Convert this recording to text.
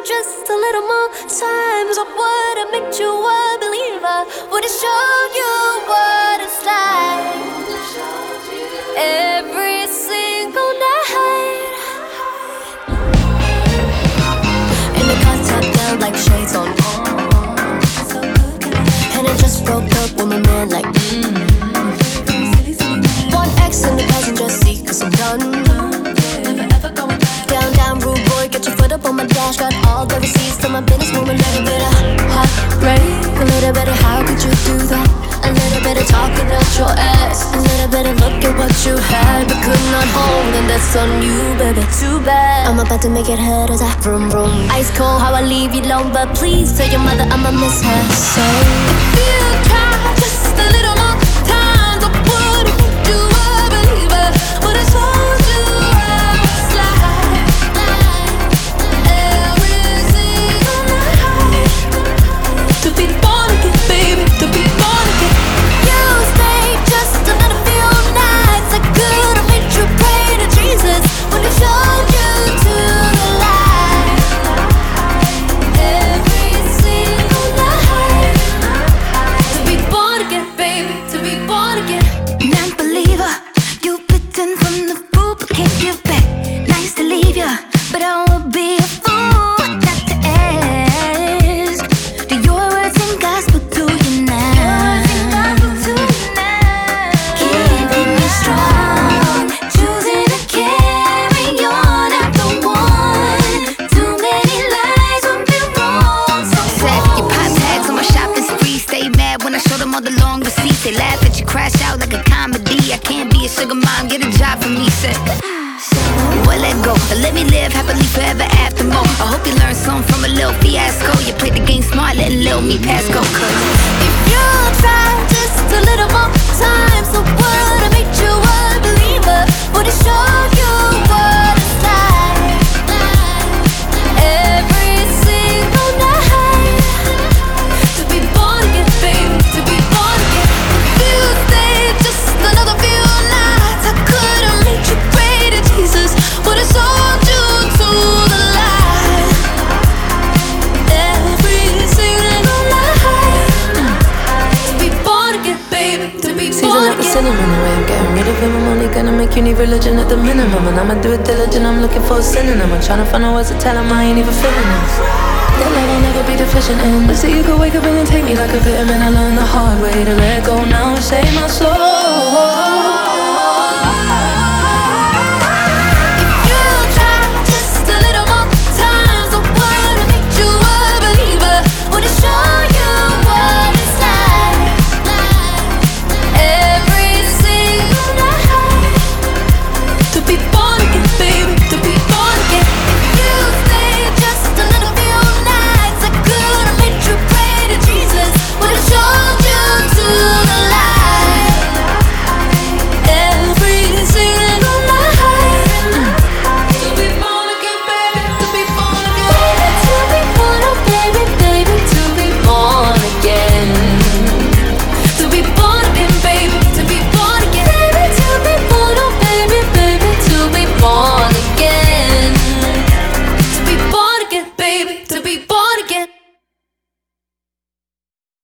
just a little more times, I would've made you a believer. Would've showed you what it's like every single night. In the car top down like shades on, and I just broke up with my man like One X in the passenger seat cause I'm done. Down, down, rude boy, get your foot up on my dash. Got all the receipts to my business woman. Little bit of heartbreak, a little bit of how could you do that? A little bit of talking out your ass, a little bit of look at what you had but could not hold, and that's on you, baby, too bad. I'm about to make it hurt as I vroom vroom. Ice cold how I leave you alone, but please tell your mother I'ma miss her. So if you try just a little more times, I would've made you a believer. Would've told you how it's like every single night. To be born again, baby, to be born again. You stayed just a little few nights. I could've made you pray to Jesus when he showed you to the light. Every single night. To be born again, baby, to be born again. Non-believer, you bitten from the fruit but can't give back. Nice to leave ya, but I would be a fool not to ask. Do your words and gospel to you now? Keeping me strong, choosing to carry on after one. Too many lies would be wrong. So set your pop tags on my shopping spree. Stay mad when I show them all the long receipts. They laugh at you, crash out like a comedy. I can't be a sugar mom, get a job for me, said. Well, let go, but let me live happily forever after more. I hope you learned something from a little fiasco. You played the game smart, letting little me pass go. Cause if you try just a little more times, I would've made you a believer. Would've showed you what it's like every single night. To be born again, baby, to be born again. If you stayed just another few nights, I could've made you pray to Jesus. Would've sold you to the light every single night. To be born again, baby, to be Season born like the again. cinnamon, the way I'm getting rid of him. I'm only gonna make you need religion at the minimum. And I'ma do it diligent, I'm looking for a synonym. I'm trying to find out words to tell him I ain't even feeling this. That love I'll never be deficient in. But see you could wake up and then take me like a vitamin. I learned the hard way to let go now and save my soul.